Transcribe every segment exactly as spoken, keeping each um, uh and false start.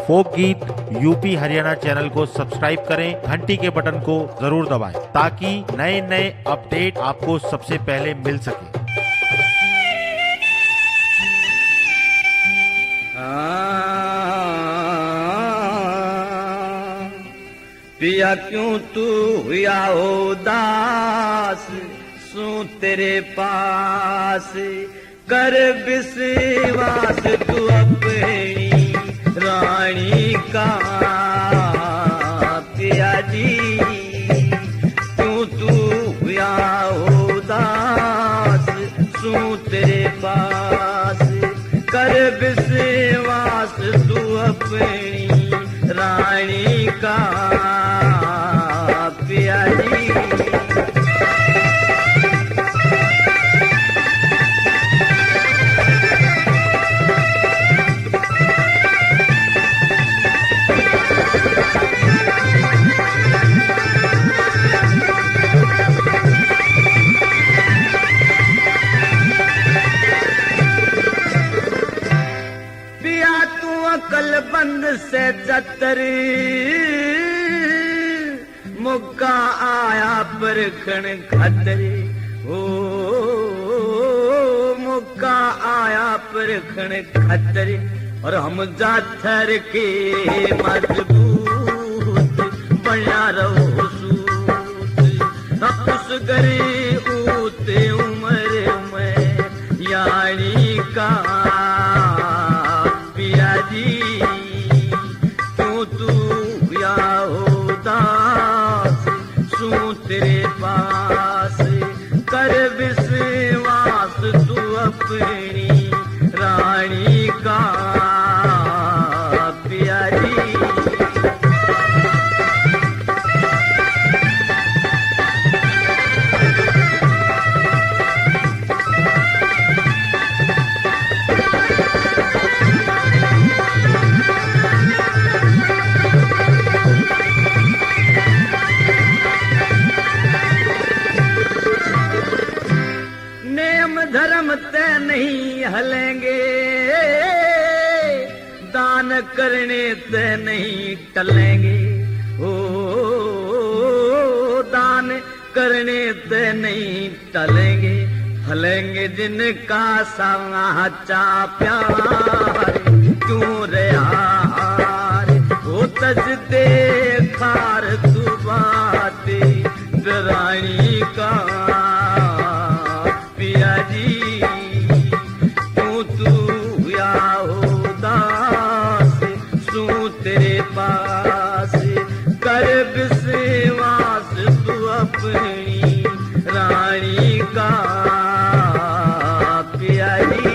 फोक गीत UP Haryana channel को subscribe करें, घंटी के बटन को जरूर दबाएं ताकि नए नए अपडेट आपको सबसे पहले मिल सके। पिया क्यों तू हुआ उदास, सू तेरे पास कर विश्वास तू अपनी रानी का। पिया जी क्यों तू हुआ उदास, सू तेरे पास कर विश्वास तू अपनी रानी का। पिया जी बंद से चतरी मुक्का आया परखण खतरे। ओ मुक्का आया परखण खतरे और हम जाथर के मजबूत बना रहो सूत। उस गरी ऊते उम्र में यानी का। पिया जी तेरे पास कर विश्वास तू अपनी रानी का। पिया जी धर्म ते नहीं हलेंगे, दान करने ते नहीं टलेंगे। ओ दान करने ते नहीं टलेंगे, फलेंगे जिनका साचा प्यार क्यों रहा वो तज देखार तू बाते रानी का। पिया जी तू तू हुआ उदास, सू तेरे पास कर विश्वास तू अपनी रानी का। पिया जी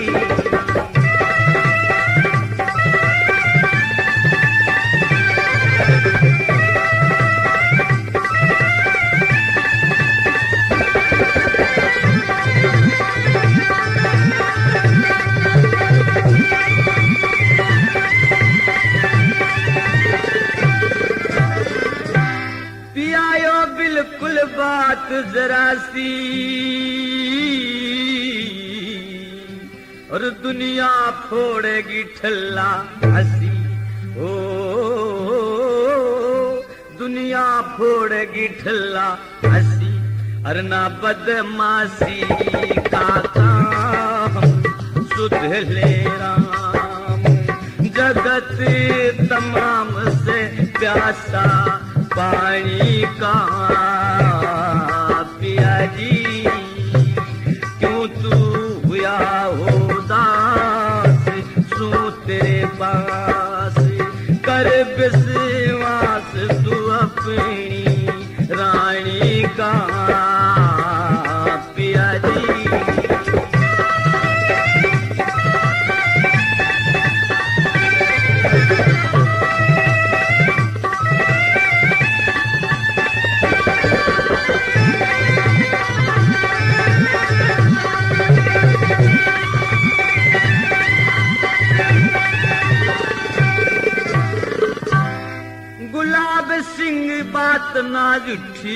बात जरा सी और दुनिया फोड़ेगी ठल्ला हंसी। ओ दुनिया फोड़ेगी ठल्ला हंसी अरना बदमाशी का काम सुध ले राम। जगत तमाम से प्यासा पानी का। पिया जी क्यों तू हुआ उदास, सू तेरे पास कर विश्वास तू अपनी रानी का। पिया जी बात ना जुठी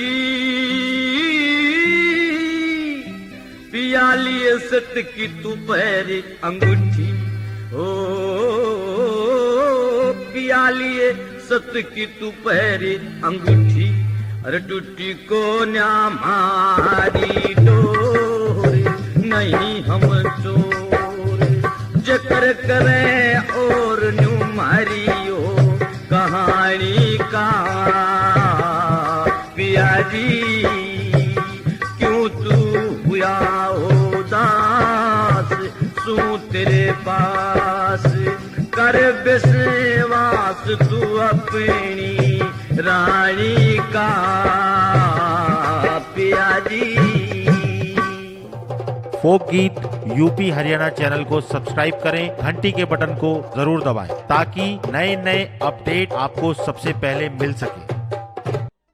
पियाली सत की तू पैरी अंगूठी। ओ पिया लिए सत की तू पहरी अंगूठी अरे टूटी को न्यामारी डोर नहीं हम चोर जकर करे और न्यू मारियो कहानी का पिया जी क्यों तू हुआ हो दास सू तेरे पास कर विश्वास तू अपनी रानी का पिया जी। फोक गीत यूपी हरियाणा चैनल को सब्सक्राइब करें, घंटी के बटन को जरूर दबाएं ताकि नए नए अपडेट आपको सबसे पहले मिल सके।